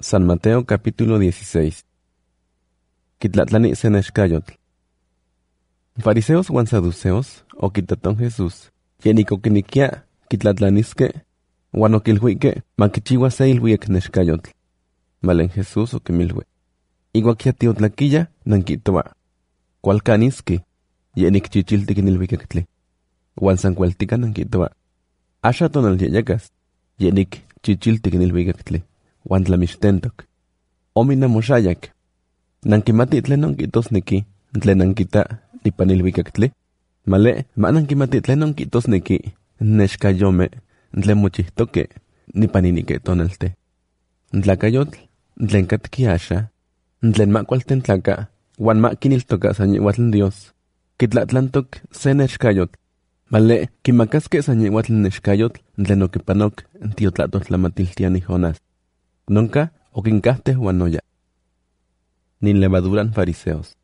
San Mateo capítulo 16. Quitlatlani senexcayotl. Fariseos huan saduceos oquitaton Jesús, yenik oquiniquia quitlatlanisque, huan oquilhuique maquichiua se ilhuiec nexcayotl. Malen Jesús oquimilhue. Iguac yatiotlaquilla nanquitoa. Cualcanisqui, yenik chichiltic nilhuicactli. Huan sancualtica nanquitoa. Asha tonal yeyacas, yenik chichiltic nilhuicactli. Huan tlamixtentoc. Omina moshayak. Nankimati tlen nonquitosneki, tlen nankita nipanilhuicactli. Male, ma nankimati tlen nonquitosneki, nexcayome, tlen mochihtoque, nipaninique tonalte. Tlacayotl, tlen catqui asha, tlen macualten tlaca, huan maquiniltoca sañehuatl Dios, quitlatlantoc se nexcayotl. Male, quimacasque sañehuatl nexcayotl, tlen oquipanoc tiotlatottlamatiltiani Jonás. Nunca oquincahte huanoya. Nin levaduran fariseos.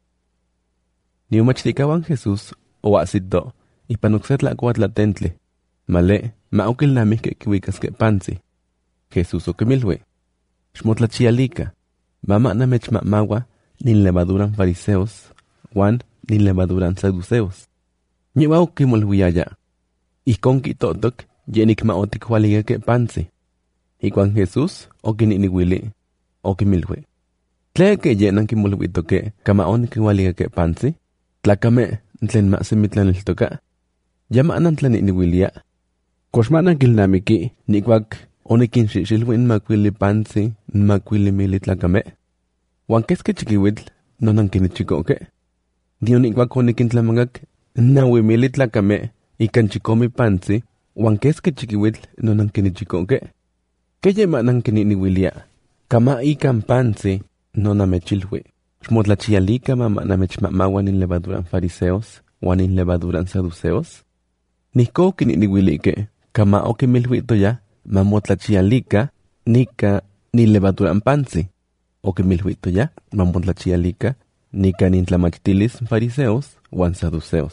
Ni umachticawan Jesús oahsito, ipanucsetla coatlatentli. Male, ma oquilnamihque quiuicasque panzi. Jesús oquimilhue. Xmotlachialica, mama namechmamawa nin levaduran fariseos, huan nin levaduran saduceos. Ñiwa oquimolhuiaya. Ijcon quitotoc, yenik ma oticualigeque panzi. Iguan Jesús oquininihuili, oquimilhue. Tleque yenan quimolhuitoque cama oniquihualigeque panzi, tlacame tlen mahsemitlaniltoca. Yamanan tlaninihuilia. Coxmanan quilnamiqui, niguac oniquinxixilhui nmacuili panzi, nmacuili mili tlacame. Huan quesque chiquihuitl nonanquinichicoque. Dion iguac oniquintlamagac nahui mili tlacame, ican chicomi panzi, huan quesque chiquihuitl nonanquinichicoque. Que yemanan quininihuilia, cama ican panzi, nonamechilhui. Xmotlachialica mama namechmamawan in levaduran fariseos, huan in levaduran saduceos. Nihco quininihuilique, cama oquimilhuitoya, mamotlachialica, nica nin levaduran panzi. Oquimilhuitoya, mamotlachialica, nica nin tlamachtilis fariseos, huan saduceos.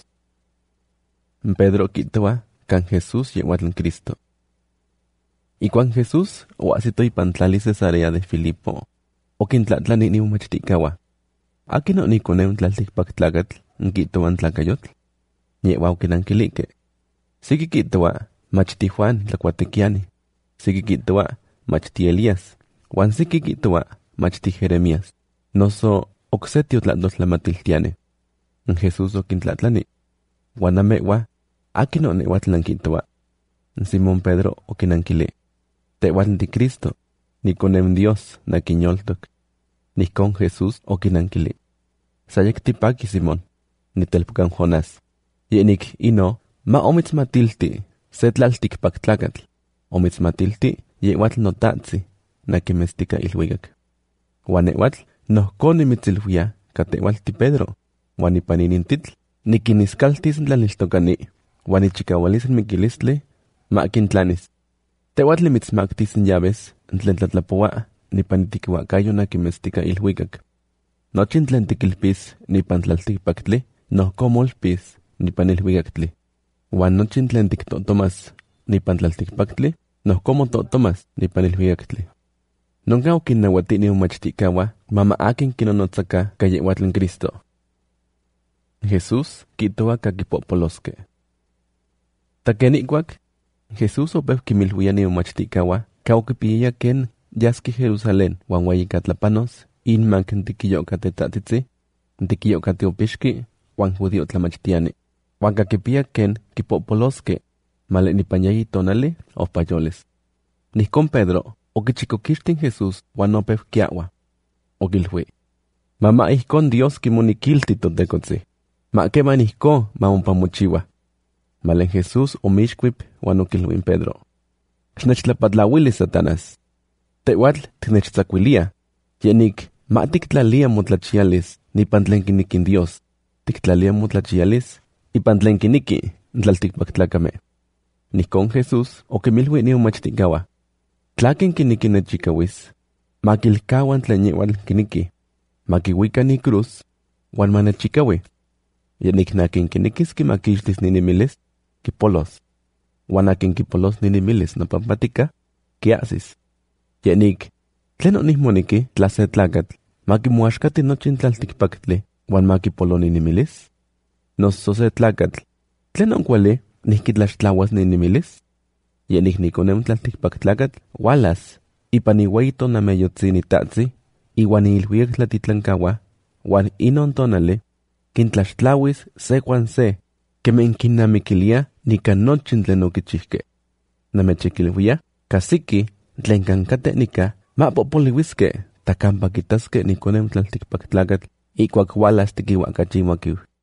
Pedro quitoa, can Jesús yehuatl Cristo. Y cuan Jesús oahsito ipantlali Cesarea de Filipo, oquintlatlani ni umachticawa. Aquino niconeu tlalticpactlacatl, nquitoan tlacayotl. Ñewa oquinanquilique. Siqui quitoa, machti Juan tlacuatequiani. Siqui quitoa, machti Elías. Huan siqui quitoa, machti Jeremías. Noso ocseti otlatlatlamatiltiane. Jesús oquintlatlani. Huan amewa, aquino nehuatlan quitoa. Simón Pedro oquinanquile. Tehuatl di Cristo, niconem Dios naquiñoltoc. Nicon Jesús oquinanquili. Sayek tipaki Simón, nitelpucan Jonás. Yenik ino, ma omitzmatilti, setlaltik paktlacatl. Omitzmatilti, yehuatl notatzi, naquimestica ilhuigac. Huan ehuatl, nohconi mitzilhuia, catehualti Pedro. Huan ipaninintitl, niquiniscaltis tlaniltocani. Huan ichicaualis miquilistli, ma quintlanis. Tehuatl mitzmactis llaves, tlen tlatlapoa, nipanitiquihuacayo naquimestica ilhuicac. Nochin tlen tiquilpis, nipantlalticpactli, nohcomolpis, nipanilhuicactli. Huan nochin tlen tictotomas, nipantlalticpactli, nohcomototomas, nipanilhuicactli. Nunca oquinnauatini umachticawa, mama akin kinonotzaca cayehuatl Cristo. Jesús quitoa caquipopolosque. Taquenicuac, Jesús opeu quimilhuiani umachticawa, cauquipilla ken yasqui Jerusalén huan huayicatlapanos, inmac tiquiyocatetatzitzi, tiquiyocatiopixqui, huan judío tlamachtiani. Huan caquipia ken quipopolosque, male nipanyayi tonali o payoles. Nicon Pedro, oquichicoquixtin Jesús, huan opeu quiaua. Oquilhui. Mama ijcon Dios quimoniquilti totecotzi. Ma queman ijco ma ompamochiwa. Malen Jesús omixquip huan oquilhuin Pedro. Xnechtlapatlahuili Satanás. Tehuatl tnechtzakwilia. Yenik ma tictlalia motlachialis nipan tlen quiniqui Dios. Tictlalia motlachialis ipan tlen quiniqui tlalticpactlacame. Nicon Jesús oquimilhui ni umachticawa. Tlaquin quiniqui nechicawis. Ma quilcahuan tlen yehuatl quiniqui. Ma quihuica ni cruz huan ma nechicawi. Yenik naquin quiniquis quimaquixtis ninimilis, quipolos. Huan akin quipolos ninimilis nopampatica, quiasis. Yenik, Tlen onihmoniki tla se tlakatl makimuaxkati nochin tlaltikpaktli uan makipoloni nimilis? Noso se tlakatl, tlen onkuali nihkitlaxtlawas ninimilis? Yeniknikonem tlaltikpaktlakatl walas ipan iueyi tonameyotzi nitatzi iuan iilhuiak tlatitlankaua uan inon tonali kintlaxtlauis se kuan se keme inkinnamikilia nika nochin tlen okichihke. Namechikilhuia, kasiki tlen kankate nika mapopoliuiske takampa kitaske nikonem tlaltikpaktlakatl ikuak walas tikiuakachimakiu.